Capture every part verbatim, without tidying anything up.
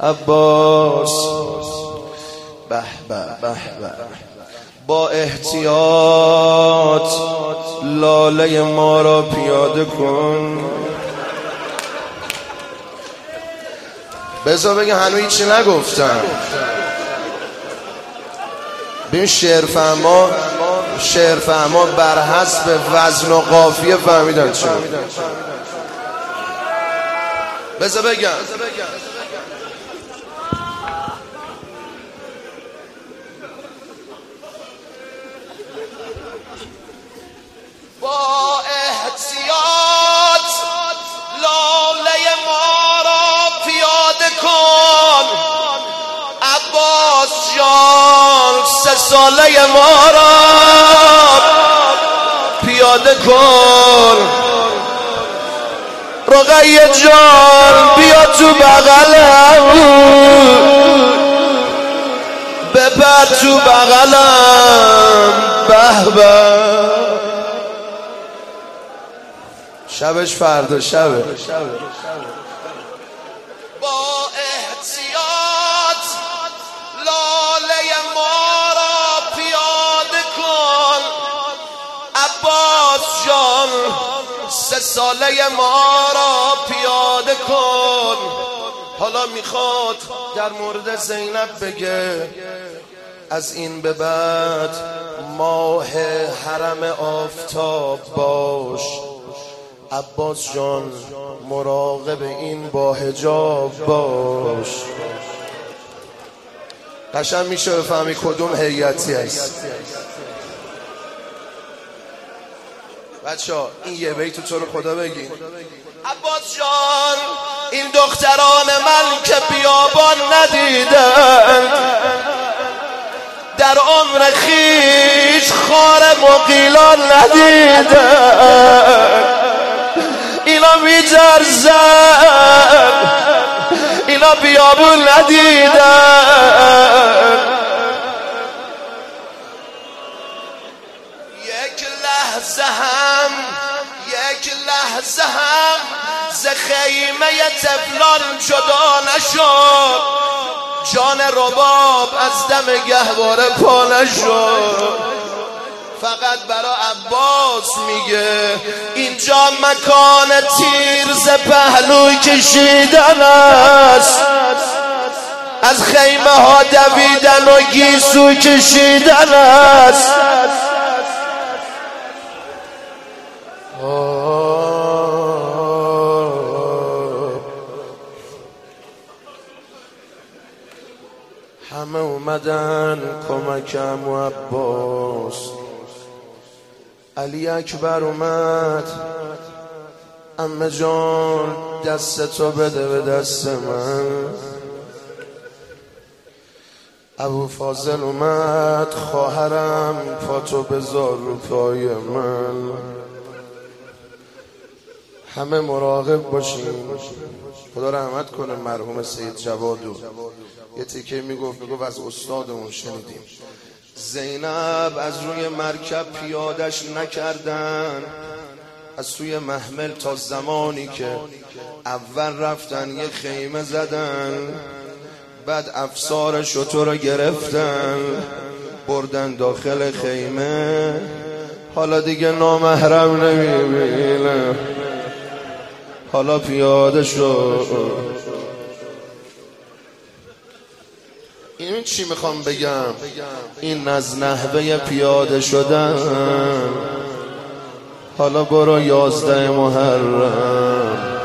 عباس به به به به با احتیاط لاله ما را پیاده کن. بذار بگم هنوز هیچی نگفتم. ببین شعر فهما شعر فهما بر حسب وزن و قافیه فهمیدن چه. بذار بگم با احتیاط لاله ما را پیاده کن. عباس جان سه ساله ما را پیاده کن. رقیه جان بیا تو بغلم، بپر تو بغلم. به به شبش فردا شبه. با احتیاط لاله ما را پیاده کن. عباس جان سه ساله ما را پیاده کن. حالا میخواد در مورد زینب بگه از این به بعد ماه حرم آفتاب باش. عباس جان مراقب این با حجاب باش. قشنگ میشه بفهمی کدوم هیئتی هست. بچه‌ها این یه بیت تو رو خدا بگین. عباس جان این دختران من که بیابان ندیدن، در عمر خیش خار مغیلان ندیدن. اینا می‌جرزن، اینا بیابون ندیدن. یک لحظه هم یک لحظه هم ز خیمه طفلان جدا نشد. جان رباب از دم گهواره پا نشد. فقط برا عباس میگه اینجا مکان تیر ز پهلوی کشیدن است، از خیمه ها دویدن و گیسو کشیدن است. همه اومدن کمکم و عباس. علی اکبر اومد، عمه جان دست تو بده به دست من. ابو فاضل اومد، خواهرم پاتو بذار رو پای من. همه مراقب باشیم. خدا رحمت کنه مرحوم سید جوادو. یه تیکه میگفت میگفت از استادمون شنیدیم زینب از روی مرکب پیادش نکردن، از سوی محمل تا زمانی که اول رفتن یه خیمه زدن، بعد افسار شتر رو گرفتن بردن داخل خیمه. حالا دیگه نامحرم نمیبینه، حالا پیاده شد. این چی میخوام بگم؟ این از نحوه پیاده شدن. حالا برو یازده محرم.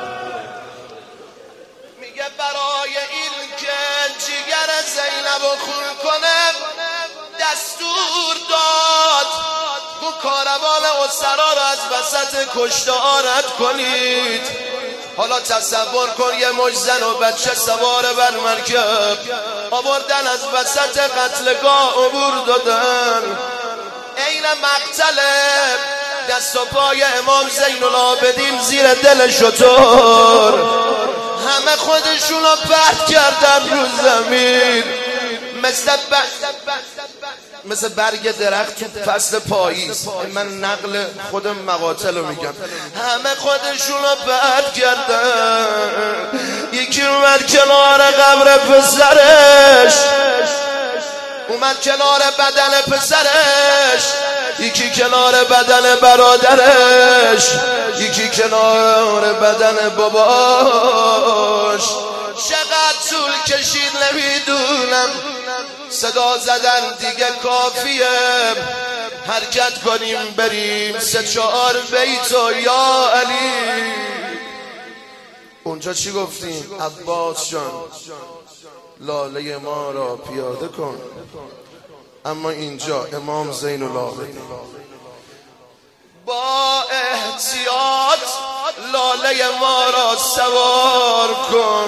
میگه برای این که جگر زینب رو خون کنه دستور داد تو کاروان اسرا رو از وسط کشته آرد کنید. حالا تصور کن یه مجزن و بچه سوار بر مرکب آوردن از وسط قتلگاه عبور دادن. عین مقتل دست و پای امام زین العابدین زیر دل شتر. همه خودشونو پرت کردن رو زمین مثل مثل برگ درخت تو فصل پاییز. من نقل خود مقاتل رو میگم. همه خودشونو بد کردن. یکی اومد کنار قبر پسرش، اومد کنار بدن پسرش، یکی کنار بدن برادرش، یکی کنار بدن باباش. چقدر طول کشید نمیدونم، صدا زدن دیگه کافیه، حرکت کنیم بریم سه چهار بیتو یا علی. اونجا چی گفتیم؟ عباس جان لاله ما را پیاده کن. اما اینجا امام زین العابدین با احتیاط لاله ما را سوار کن.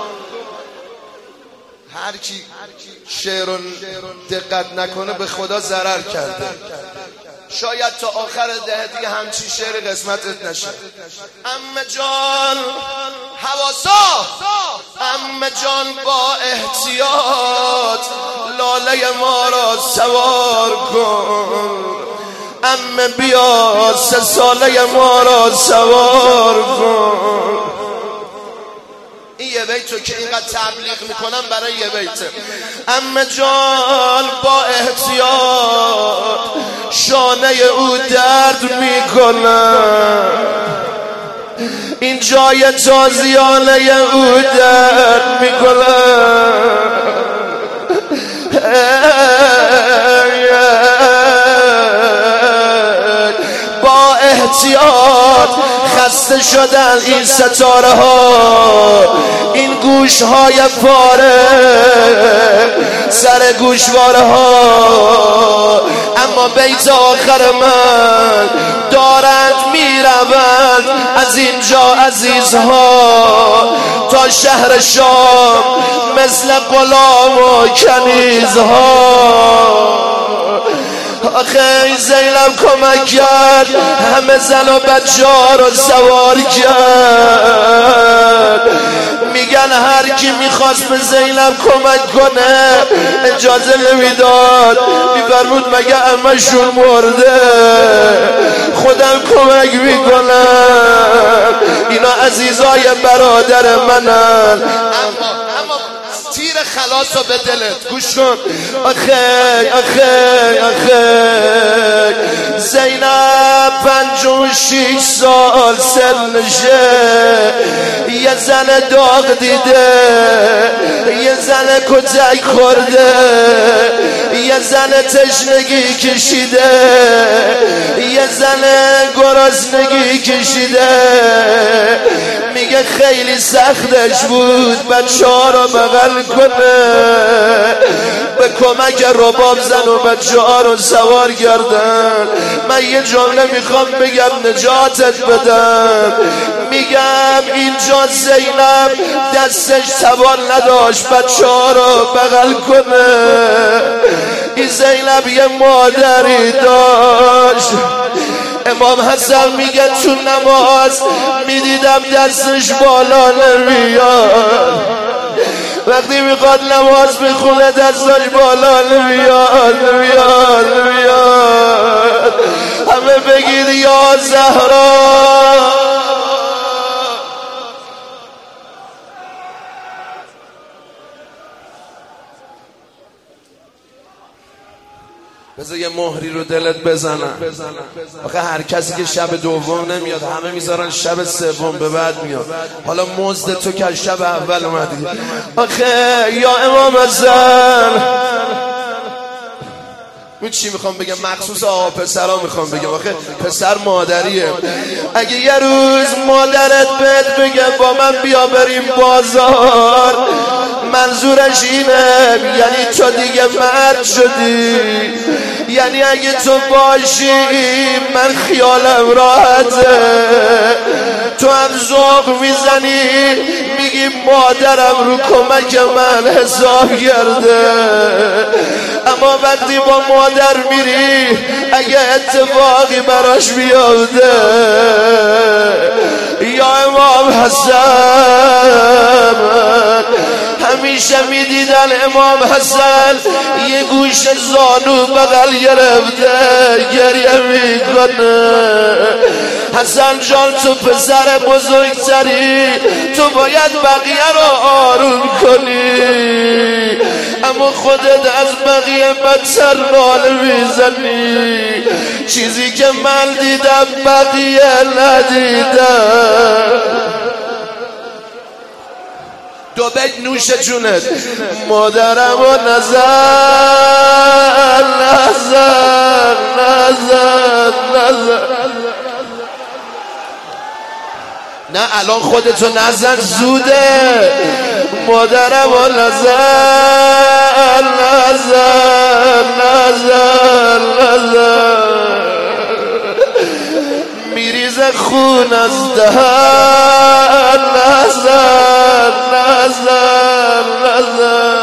هر کی شعر دقت نکنه به خدا ضرر کرده. شاید تا آخر ده دیگه همچین شعر قسمتت نشه. عمه جان حواسا، عمه جان با احتیاط لاله ما را سوار کن. عمه بیا سه ساله ما را سوار کن. این یه بیتو که اینقدر تبلیغ میکنم برای یه بیته. عمه جان با احتیاط شانه او درد میکنم، این جای تازیانه او درد میکنم. با احتیاط خسته شدن این ستاره ها، این گوش های پاره سر گوشواره ها. اما بیت آخر من دارند میروند از اینجا عزیزها تا شهر شام مثل غلام و کنیزها. آخه زینب کمک کرد، همه زن و بچه ها رو سوار کرد. میگن هر کی میخواست به زینب کمک کنه اجازه نمیداد. میفرمود مگه عمه‌شون مرده، خودم کمک میکنم، اینا عزیزای برادر منن. اما تیر خلاص رو به دلت گوش کن. آخه آخه آخه زینب پنج و شیش سال سنشه، یه زن داغ دیده، یه زن کتک خورده، یه زن تشنگی کشیده، یه زن گرسنگی کشیده. میگه خیلی سختش بود بچه ها رو بغل کنه، به کمک رباب زن و بچه ها رو سوار کردن. من یه جمله میخوام بگم نجاتت بدم. میگم اینجا زینب دستش توان نداشت بچه ها رو بغل کنه. این زینب یه مادری داشت. امام حسن میگه تو نماز میدیدم دستش بالا نمیاد، وقتی میخواد نماز بخونه دستش بالا نمیاد نمیاد نمیاد. همه بگید یا زهرا. بذار یه مهری رو دلت بزنم. آخه هر کسی که شب دوم نمیاد، همه میذارن شب سوم به بعد میاد. حالا مزد تو که شب اول اومدی. آخه یا امام حسن، من چی میخوام بگم؟ مخصوص آقا پسرا میخوام بگم. آخه پسر مادریه. اگه یه روز مادرت بهت بگه با من بیا بریم بازار، منظورش اینه یعنی تو دیگه مرد شدی، یعنی اگه تو باشی من خیالم راحته. تو هم ذوق میزنی میگی مادرم رو کمک من حساب کرده. اما وقتی با مادر میری اگه اتفاقی براش بیفته، یا امام حسن همیشه میدیدن امام حسن یه گوش زانو بغل گرفته گریه میکنه. حسن جان تو پسر بزرگتری، تو باید بقیه رو آروم کنی، اما خودت از بقیه بدتر ناله میزنی. چیزی که من دیدم بقیه ندیدم. دو بیت نوش جونت. مادرم و نزن نزن نزن نزن. نه الان خودتو نزن زوده. مادرم و نزن نزن نزن نزن. میریز خون از دهن. نزن نزن نزن.